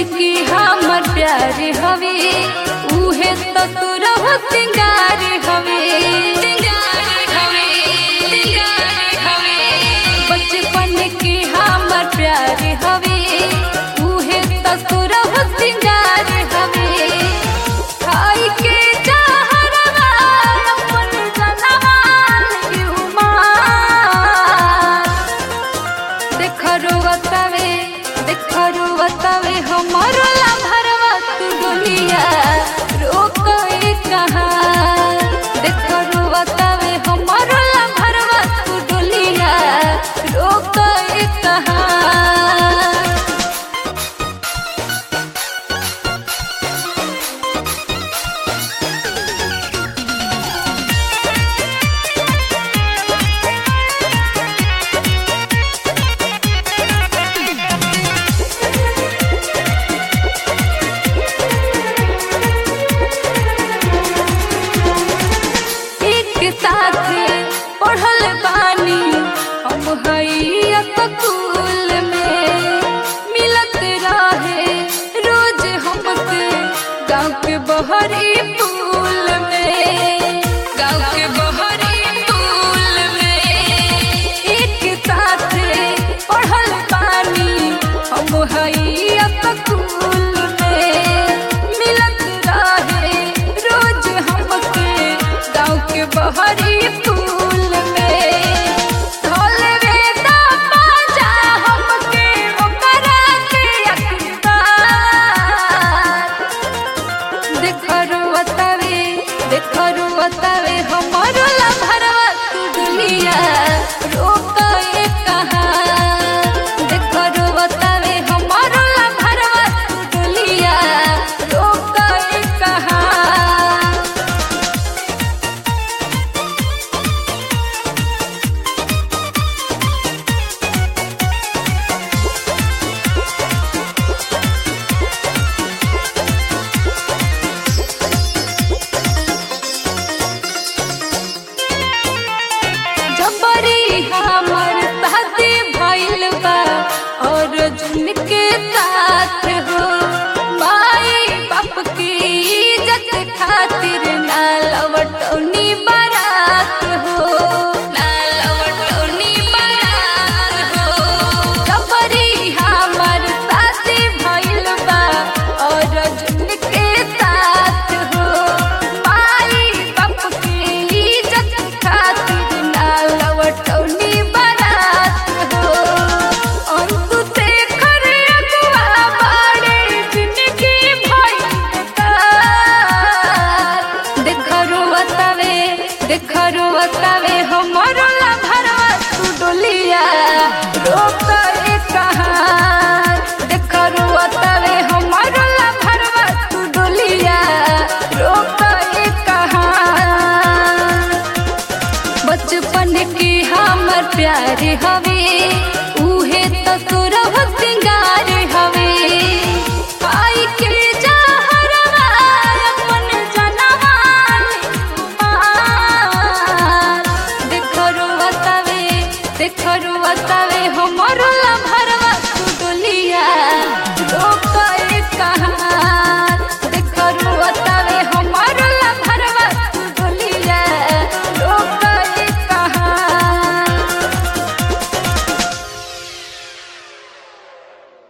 की हमर प्यार हवे उहे तो तोरा सिंगार हवे बचपन की हमर प्यार हवे उहे तो तोरा सिंगार हवे खाई के जहरवा अपन जनवा देखरो बतावे हमर भरवा तू दुनिया रोके कहाँ देखरो बतावे हमर भरवा तू दुनिया रोके कहाँ। पढ़ल बानी हम हइया स्कूल में मिलत रहे रोज हमसे गाँव के बहरी पुल में एक साथ पढ़ल बानी हम हइया स्कूल में मिलत रहे रोज हमसे गाँव के बहरी बतावे हमर भरवा तू दुनिया रोके कहाँ देखरो बतावे हमर भरवा तू दुनिया रोके कहाँ। हमर शादी भइल बा और जिनके साथ हो माई बाप की इज्जत खातिर ना लवटौनी बारात हो जबरी हमर शादी भइल बा और जिनके साथ हो माई बाप की इज्जत खातिर ना लवटौनी देखरो बतावे हमर भरवा तू डोलिया रोके कहाँ देखरो बतावे हमर भरवा तू डोलिया रोके कहाँ। बचपन की हमर प्यार हवे उहे तो तोरा सिंगार हवे आई के जहरवा अपन जनवा देखरो बतावे